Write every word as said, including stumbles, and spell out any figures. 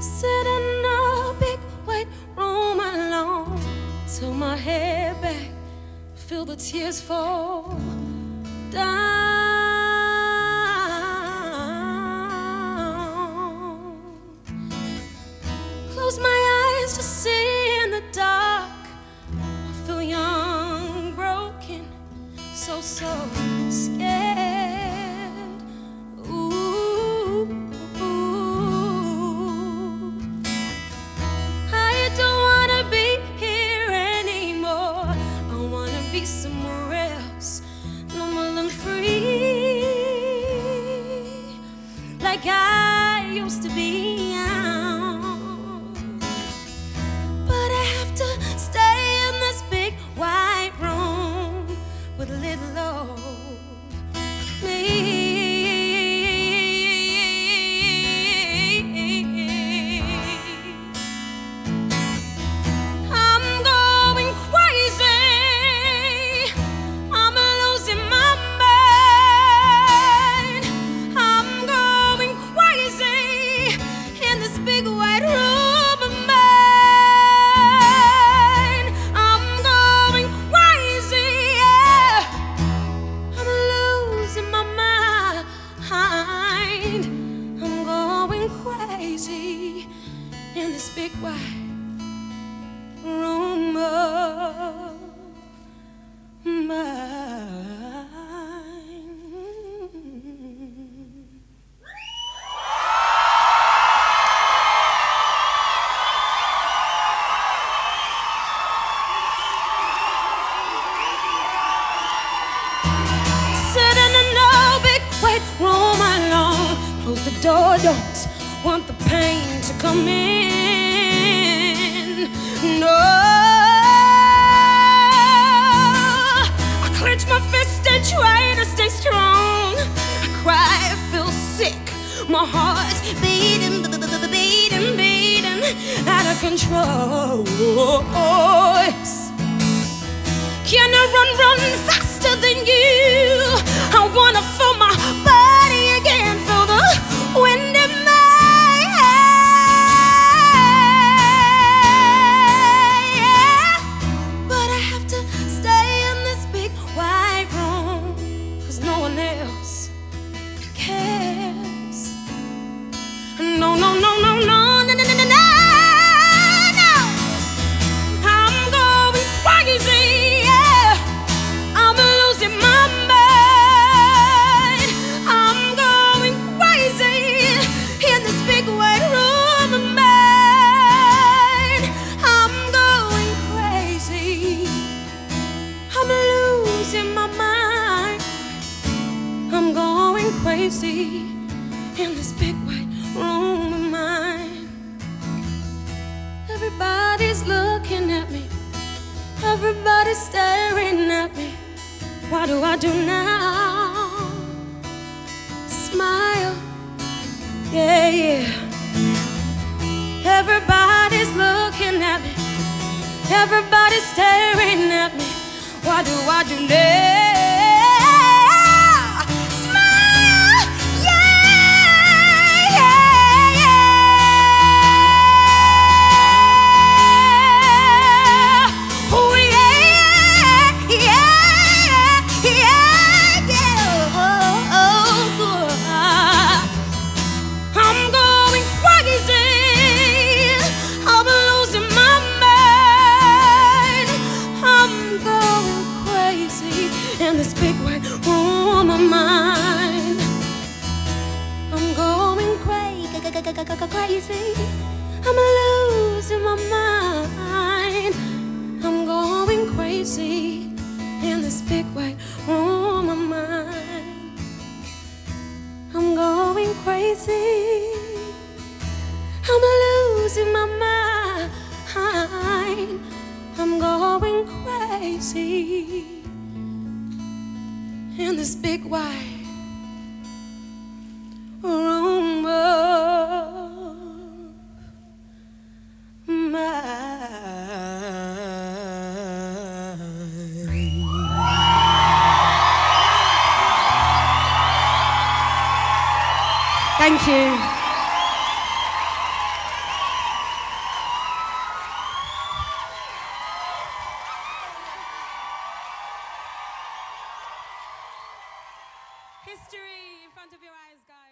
Sit in a big white room alone, till my head back, feel the tears fall down. Close my eyes to see in the dark. I feel young, broken, so, so scared. Ooh, ooh. I don't wanna be here anymore. I wanna be somewhere else, normal and free, like I used to be. But I have to stay in this big white room with little old me. I'm going crazy. I'm losing my mind. I'm going crazy in this big white room of mine. I'm going crazy, yeah. I'm losing my mind. I'm going crazy in this big white room of mine. Sitting in a big white room alone, close the door, don't want the pain to come in. No, I clench my fist and try to stay strong. I cry, I feel sick, my heart's beating, beating, beating, out of control. Can I run, run faster than you? I wanna feel my body again, feel the wind in my hair. But I have to stay in this big white room, 'cause no one else cares. No, no, no, no, no, no, no, no, no, no. I'm going crazy, yeah. I'm losing my mind. I'm going crazy in this big white room of mine. I'm going crazy. I'm losing my mind. I'm going crazy in this big white room of mine. Everybody's looking at me. Everybody's staring at me. What do I do now? Smile, yeah, yeah. Everybody's looking at me. Everybody's staring at me. What do I do now? Smile, yeah, yeah, yeah. Oh, yeah, yeah, yeah, yeah. Oh, oh, I'm going crazy. I'm losing my mind. I'm going crazy in this big white room of mine. I'm going crazy, crazy. I'm losing my mind. I'm going crazy in this big white room of mine. I'm going crazy. I'm losing my mind. I'm going crazy in this big white room of mine. Thank you. History in front of your eyes, guys.